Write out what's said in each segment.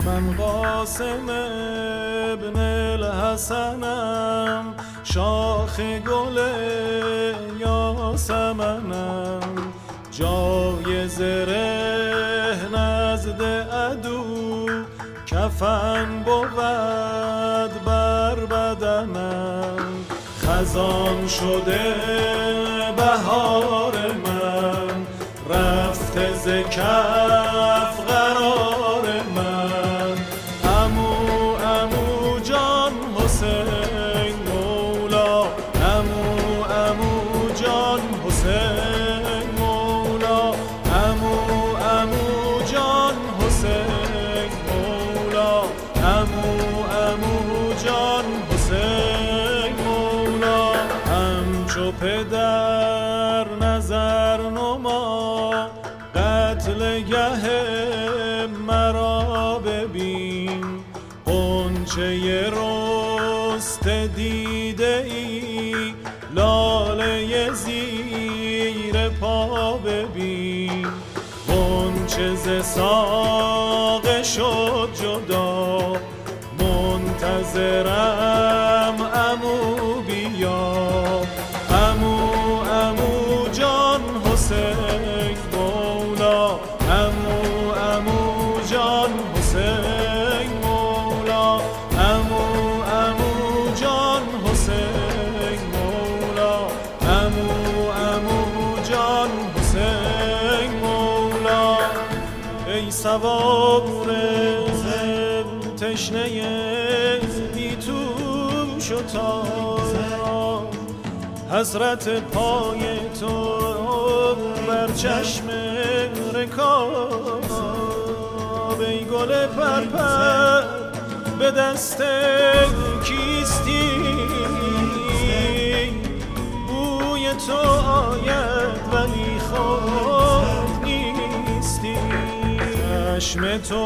من قاسم ابن الحسنم، شاخ گل یاسمنم، جای زره نزد عدو، کفن بود بر بدنم. خزان شده بهار من، رفته ز کف قرار من. عمو عمو جان حسین مولا، عمو عمو جان حسین مولا، عمو عمو جان حسین مولا، عمو عمو جان حسین مولا. همچو پدر نظر نما، قتل گه مرا ببین. غنچه رست دیده ای، لاله زیر پا ببین. غنچه ز ساقه شد جدا، منتظرم عمو بیا. عمو عمو جان حسین مولا، عمو عمو جان حسین مولا، عمو عمو جان حسین مولا، عمو عمو جان حسین مولا. ای سوار تشنه بی تو شتار، حسرت پای تو بر چشم رکاب. ای گل پرپر به دست کیستی، بوی تو آید ولی خود نیستی. چشم تو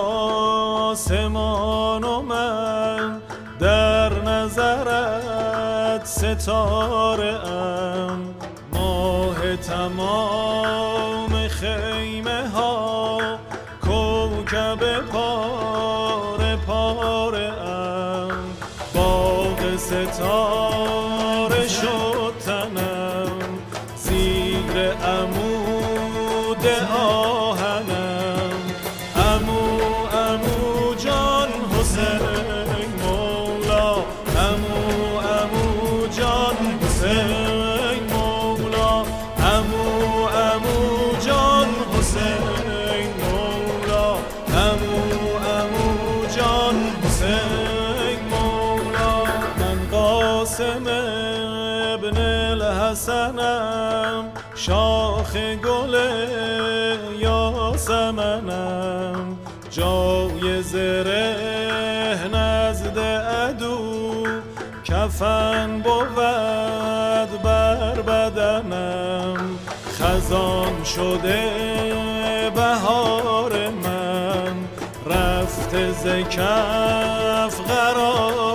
آسمان و من، در نظرت ستاره ام. ماه تمام خیمه ها، کوکب پاره پاره ام. باغ ستاره شد تنم، زیر عمود آهنم. عمو عمو جان حسین مولا، عمو عمو جان حسین مولا، عمو عمو جان حسین مولا، عمو عمو جان حسین مولا. من قاسم ابن الحسنم، شاخ گل یاسمنم، جای زره نزد عدو، کفن بود بر بدنم. خزان شده بهار من، رفته ز کف قرار